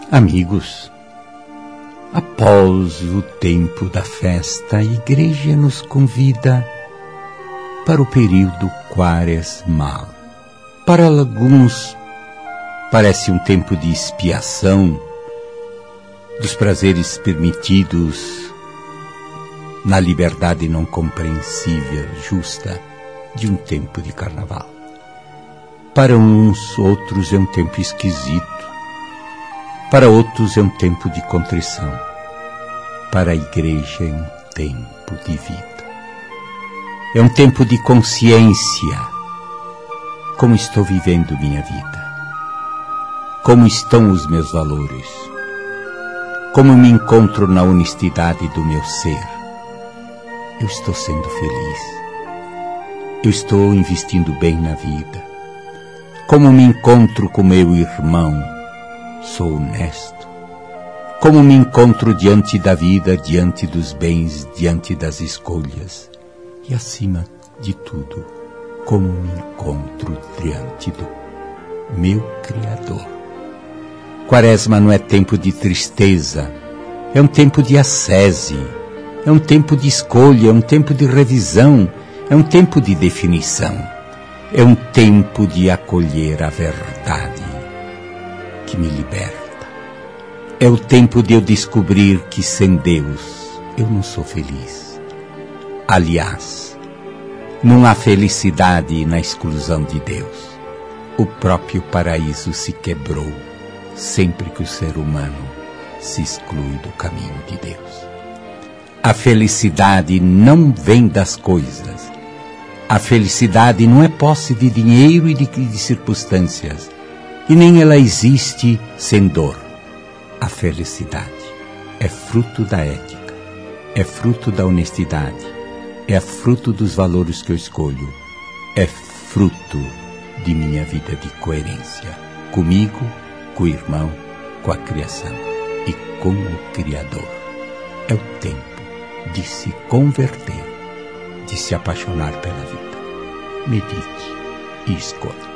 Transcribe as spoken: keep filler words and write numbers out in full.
Amigos, após o tempo da festa, a Igreja nos convida para o período quaresmal. Para alguns, parece um tempo de expiação dos prazeres permitidos na liberdade não compreensível, justa, de um tempo de carnaval. Para uns, outros é um tempo esquisito. Para outros é um tempo de contrição. Para a Igreja é um tempo de vida. É um tempo de consciência. Como estou vivendo minha vida? Como estão os meus valores? Como me encontro na honestidade do meu ser? Eu estou sendo feliz. Eu estou investindo bem na vida. Como me encontro com meu irmão? Sou honesto? Como me encontro diante da vida, diante dos bens, diante das escolhas? E acima de tudo, como me encontro diante do meu Criador? Quaresma não é tempo de tristeza, é um tempo de ascese, é um tempo de escolha, é um tempo de revisão, é um tempo de definição, é um tempo de acolher a verdade que me liberta. É o tempo de eu descobrir que sem Deus eu não sou feliz. Aliás, não há felicidade na exclusão de Deus. O próprio paraíso se quebrou sempre que o ser humano se exclui do caminho de Deus. A felicidade não vem das coisas. A felicidade não é posse de dinheiro e de, de circunstâncias. E nem ela existe sem dor. A felicidade é fruto da ética, é fruto da honestidade, é fruto dos valores que eu escolho, é fruto de minha vida de coerência, comigo, com o irmão, com a criação e com o Criador. É o tempo de se converter, de se apaixonar pela vida. Medite e escolha.